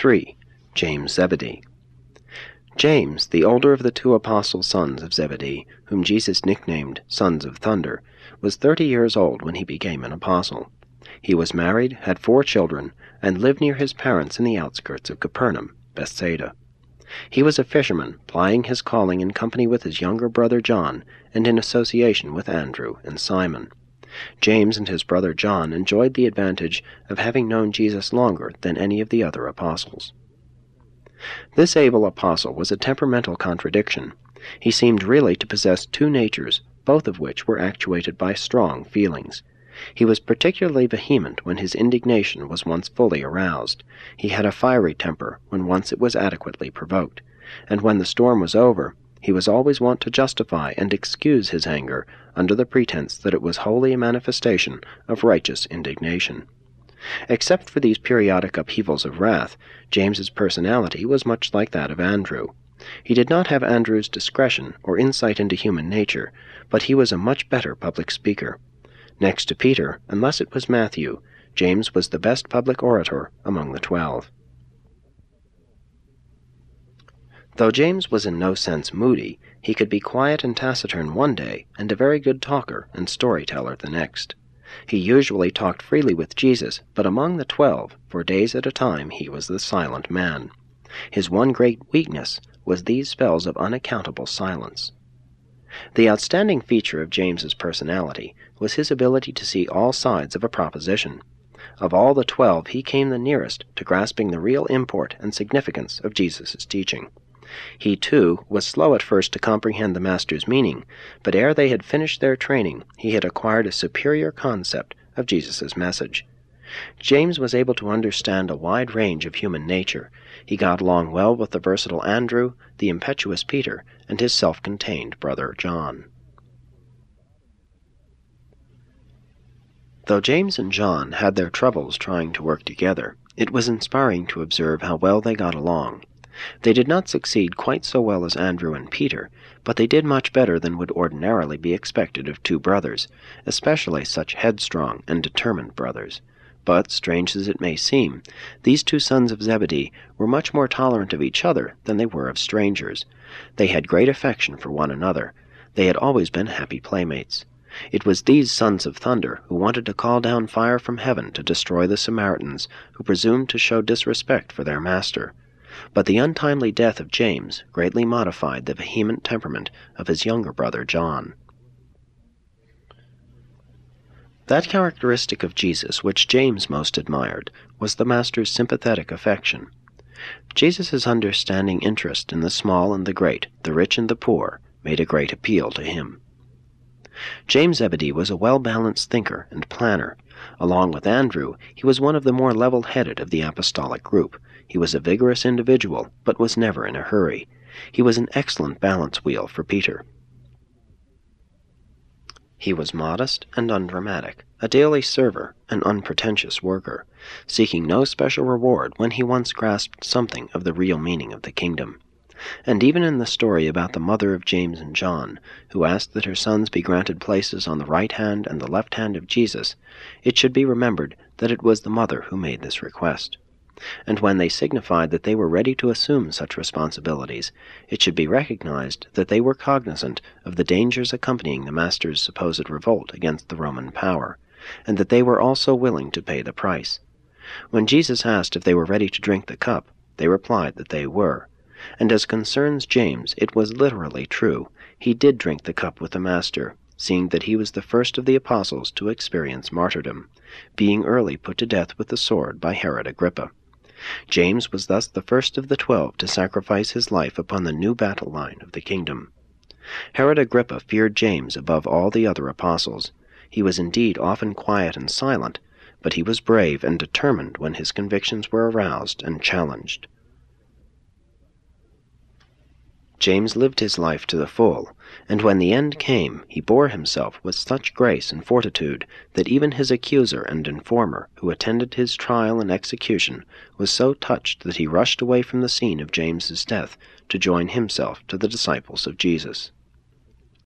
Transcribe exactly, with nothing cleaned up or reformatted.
three. James Zebedee. James, the older of the two apostle sons of Zebedee, whom Jesus nicknamed Sons of Thunder, was thirty years old when he became an apostle. He was married, had four children, and lived near his parents in the outskirts of Capernaum, Bethsaida. He was a fisherman, plying his calling in company with his younger brother John, and in association with Andrew and Simon. James and his brother John enjoyed the advantage of having known Jesus longer than any of the other apostles. This able apostle was a temperamental contradiction. He seemed really to possess two natures, both of which were actuated by strong feelings. He was particularly vehement when his indignation was once fully aroused. He had a fiery temper when once it was adequately provoked, and when the storm was over, he was always wont to justify and excuse his anger under the pretense that it was wholly a manifestation of righteous indignation. Except for these periodic upheavals of wrath, James's personality was much like that of Andrew. He did not have Andrew's discretion or insight into human nature, but he was a much better public speaker. Next to Peter, unless it was Matthew, James was the best public orator among the twelve. Though James was in no sense moody, he could be quiet and taciturn one day, and a very good talker and storyteller the next. He usually talked freely with Jesus, but among the twelve, for days at a time, he was the silent man. His one great weakness was these spells of unaccountable silence. The outstanding feature of James's personality was his ability to see all sides of a proposition. Of all the twelve, he came the nearest to grasping the real import and significance of Jesus' teaching. He, too, was slow at first to comprehend the Master's meaning, but ere they had finished their training, he had acquired a superior concept of Jesus' message. James was able to understand a wide range of human nature. He got along well with the versatile Andrew, the impetuous Peter, and his self-contained brother John. Though James and John had their troubles trying to work together, it was inspiring to observe how well they got along. They did not succeed quite so well as Andrew and Peter, but they did much better than would ordinarily be expected of two brothers, especially such headstrong and determined brothers. But, strange as it may seem, these two sons of Zebedee were much more tolerant of each other than they were of strangers. They had great affection for one another. They had always been happy playmates. It was these sons of thunder who wanted to call down fire from heaven to destroy the Samaritans, who presumed to show disrespect for their master. But the untimely death of James greatly modified the vehement temperament of his younger brother John. That characteristic of Jesus which James most admired was the Master's sympathetic affection. Jesus' understanding interest in the small and the great, the rich and the poor, made a great appeal to him. James Zebedee was a well-balanced thinker and planner. Along with Andrew, he was one of the more level-headed of the apostolic group. He was a vigorous individual, but was never in a hurry. He was an excellent balance wheel for Peter. He was modest and undramatic, a daily server, an unpretentious worker, seeking no special reward when he once grasped something of the real meaning of the kingdom. And even in the story about the mother of James and John, who asked that her sons be granted places on the right hand and the left hand of Jesus, it should be remembered that it was the mother who made this request. And when they signified that they were ready to assume such responsibilities, it should be recognized that they were cognizant of the dangers accompanying the Master's supposed revolt against the Roman power, and that they were also willing to pay the price. When Jesus asked if they were ready to drink the cup, they replied that they were. And as concerns James, it was literally true. He did drink the cup with the Master, seeing that he was the first of the apostles to experience martyrdom, being early put to death with the sword by Herod Agrippa. James was thus the first of the twelve to sacrifice his life upon the new battle line of the kingdom. Herod Agrippa feared James above all the other apostles. He was indeed often quiet and silent, but he was brave and determined when his convictions were aroused and challenged. James lived his life to the full, and when the end came, he bore himself with such grace and fortitude that even his accuser and informer, who attended his trial and execution, was so touched that he rushed away from the scene of James's death to join himself to the disciples of Jesus.